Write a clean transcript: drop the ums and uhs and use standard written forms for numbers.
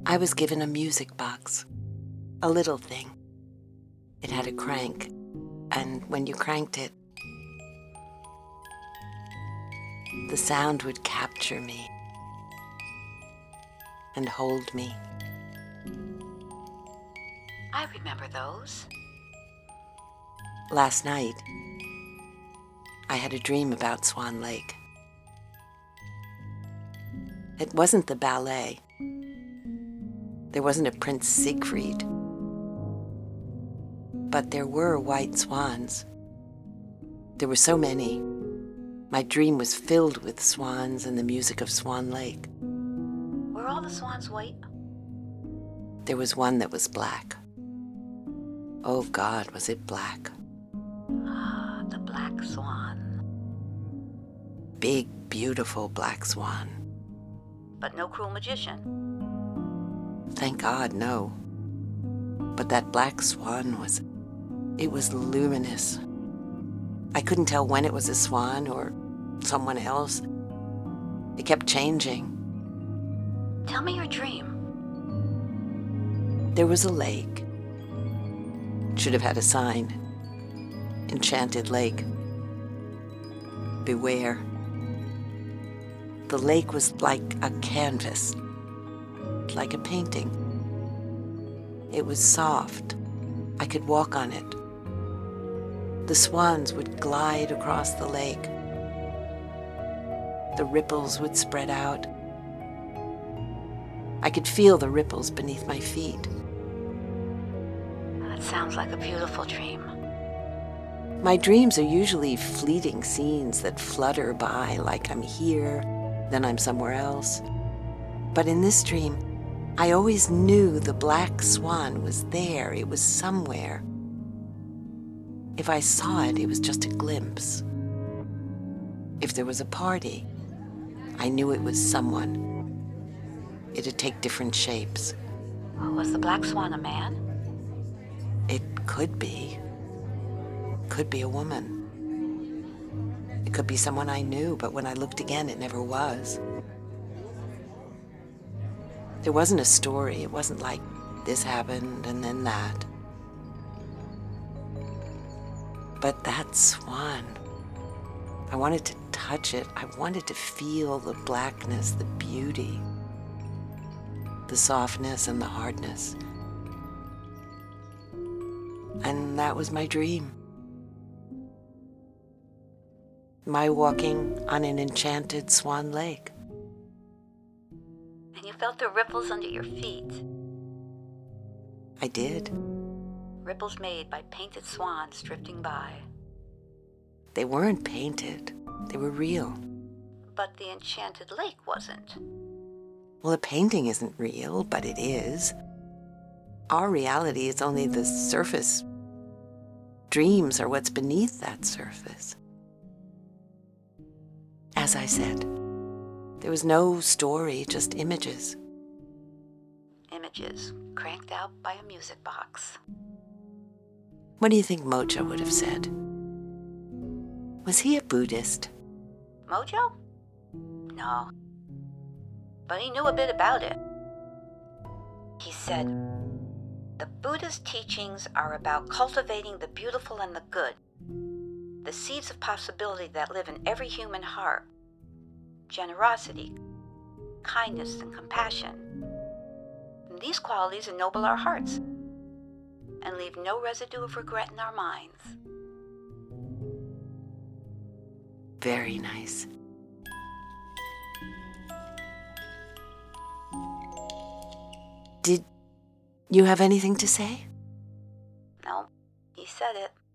I was given a music box, a little thing. It had a crank, and when you cranked it, the sound would capture me and hold me. I remember those. Last night, I had a dream about Swan Lake. It wasn't the ballet. There wasn't a Prince Siegfried. But there were white swans. There were so many. My dream was filled with swans and the music of Swan Lake. Were all the swans white? There was one that was black. Oh God, was it black. Ah, the black swan. Big, beautiful black swan. But no cruel magician. Thank God, no. But that black swan it was luminous. I couldn't tell when it was a swan or someone else. It kept changing. Tell me your dream. There was a lake. Should have had a sign. Enchanted Lake. Beware. The lake was like a canvas, like a painting. It was soft. I could walk on it. The swans would glide across the lake. The ripples would spread out. I could feel the ripples beneath my feet. That sounds like a beautiful dream. My dreams are usually fleeting scenes that flutter by like I'm here, then I'm somewhere else. But in this dream, I always knew the black swan was there. It was somewhere. If I saw it, it was just a glimpse. If there was a party, I knew it was someone. It'd take different shapes. Was the black swan a man? It could be. Could be a woman. It could be someone I knew, but when I looked again, it never was. There wasn't a story. It wasn't like this happened and then that. But that swan, I wanted to touch it. I wanted to feel the blackness, the beauty, the softness and the hardness. And that was my dream. My walking on an enchanted Swan Lake. And you felt the ripples under your feet. I did. Ripples made by painted swans drifting by. They weren't painted. They were real. But the enchanted lake wasn't. Well, a painting isn't real, but it is. Our reality is only the surface. Dreams are what's beneath that surface. As I said, there was no story, just images. Images cranked out by a music box. What do you think Mojo would have said? Was he a Buddhist? Mojo? No. But he knew a bit about it. He said, "The Buddha's teachings are about cultivating the beautiful and the good, the seeds of possibility that live in every human heart, generosity, kindness, and compassion. And these qualities ennoble our hearts and leave no residue of regret in our minds." Very nice. Did you have anything to say? No, he said it.